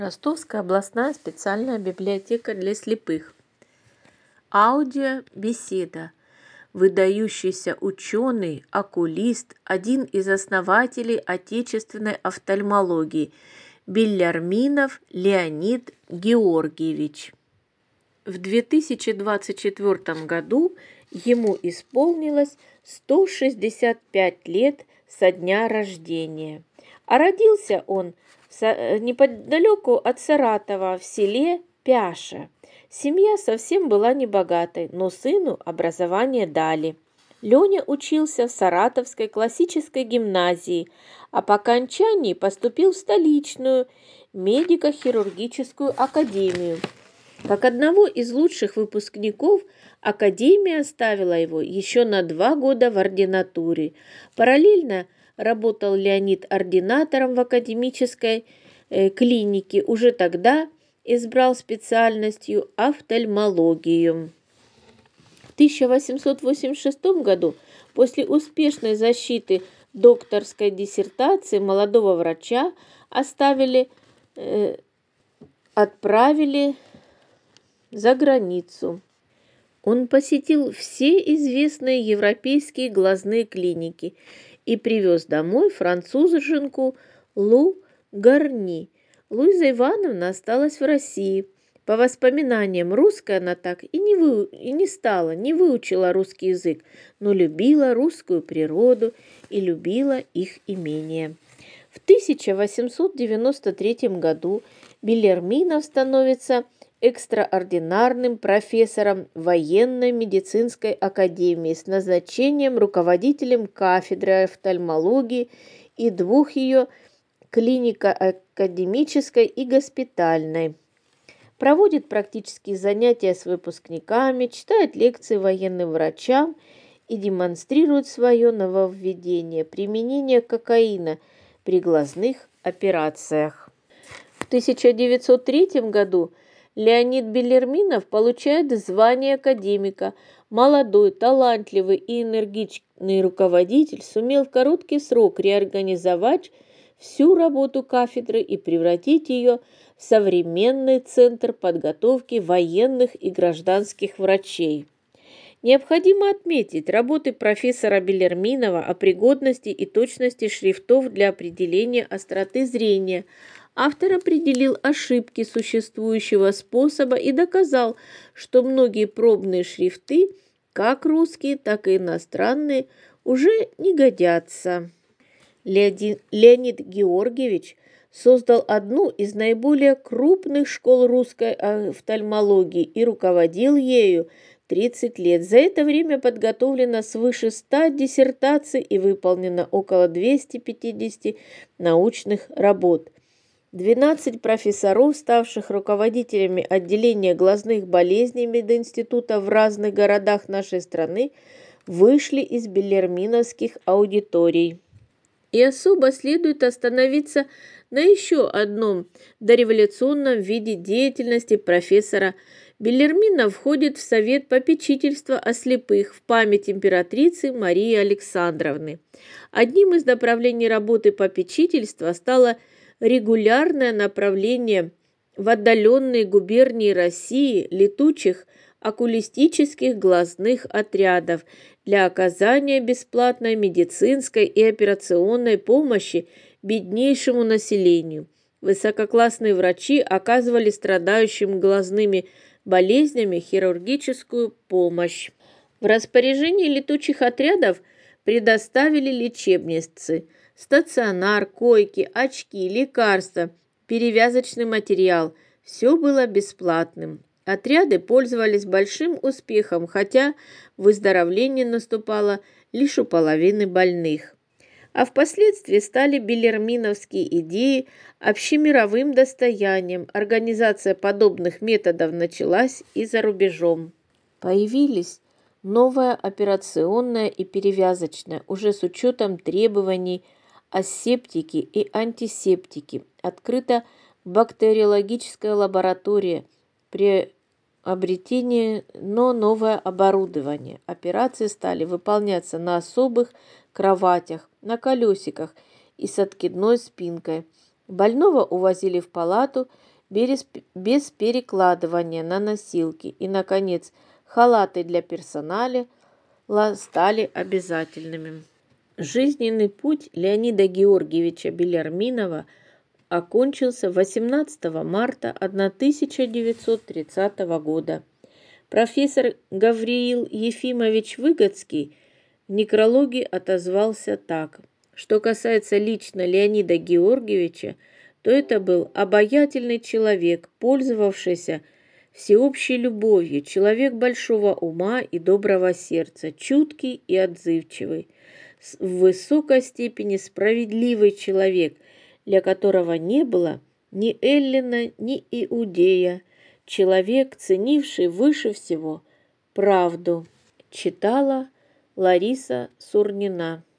Ростовская областная специальная библиотека для слепых. Аудиобеседа. Выдающийся ученый, окулист, один из основателей отечественной офтальмологии, Беллярминов Леонид Георгиевич. В 2024 году ему исполнилось 165 лет со дня рождения. А родился он неподалеку от Саратова в селе Пяша. Семья совсем была небогатой, но сыну образование дали. Леня учился в Саратовской классической гимназии, а по окончании поступил в столичную медико-хирургическую академию. Как одного из лучших выпускников, академия оставила его еще на 2 года в ординатуре. Параллельно работал Леонид ординатором в академической клинике. Уже тогда избрал специальностью офтальмологию. В 1886 году, после успешной защиты докторской диссертации молодого врача, отправили за границу. Он посетил все известные европейские глазные клиники и привез домой француженку Лу Гарни. Луиза Ивановна осталась в России. По воспоминаниям, русской она так и не выучила русский язык, но любила русскую природу и любила их имение. В 1893 году Беллярминов становится экстраординарным профессором военной медицинской академии с назначением руководителем кафедры офтальмологии и 2 ее клинико-академической и госпитальной. Проводит практические занятия с выпускниками, читает лекции военным врачам и демонстрирует свое нововведение – применение кокаина при глазных операциях. В 1903 году Леонид Беллярминов получает звание академика. Молодой, талантливый и энергичный руководитель сумел в короткий срок реорганизовать всю работу кафедры и превратить ее в современный центр подготовки военных и гражданских врачей. Необходимо отметить работы профессора Беллярминова о пригодности и точности шрифтов для определения остроты зрения. Автор определил ошибки существующего способа и доказал, что многие пробные шрифты, как русские, так и иностранные, уже не годятся. Леонид Георгиевич создал одну из наиболее крупных школ русской офтальмологии и руководил ею 30 лет. За это время подготовлено свыше 100 диссертаций и выполнено около 250 научных работ. 12 профессоров, ставших руководителями отделения глазных болезней мединститута в разных городах нашей страны, вышли из беллярминовских аудиторий. И особо следует остановиться на еще одном дореволюционном виде деятельности профессора. Беллярминов входит в Совет попечительства о слепых в память императрицы Марии Александровны. Одним из направлений работы попечительства стало регулярное направление в отдаленные губернии России летучих окулистических глазных отрядов для оказания бесплатной медицинской и операционной помощи беднейшему населению. Высококлассные врачи оказывали страдающим глазными болезнями хирургическую помощь. В распоряжении летучих отрядов предоставили лечебницы, стационар, койки, очки, лекарства, перевязочный материал. Все было бесплатным. Отряды пользовались большим успехом, хотя выздоровление наступало лишь у половины больных. А впоследствии стали беллярминовские идеи общемировым достоянием. Организация подобных методов началась и за рубежом. Появились новая операционная и перевязочная, уже с учетом требований асептики и антисептики. Открыта бактериологическая лаборатория, приобретение новое оборудование. Операции стали выполняться на особых кроватях, на колесиках и с откидной спинкой. Больного увозили в палату без перекладывания на носилки. И, наконец, халаты для персонала стали обязательными. Жизненный путь Леонида Георгиевича Белярминова окончился 18 марта 1930 года. Профессор Гавриил Ефимович Выгодский в некрологе отозвался так: что касается лично Леонида Георгиевича, то это был обаятельный человек, пользовавшийся всеобщей любовью, человек большого ума и доброго сердца, чуткий и отзывчивый, в высокой степени справедливый человек, для которого не было ни эллина, ни иудея, человек, ценивший выше всего правду. Читала Лариса Сурнина.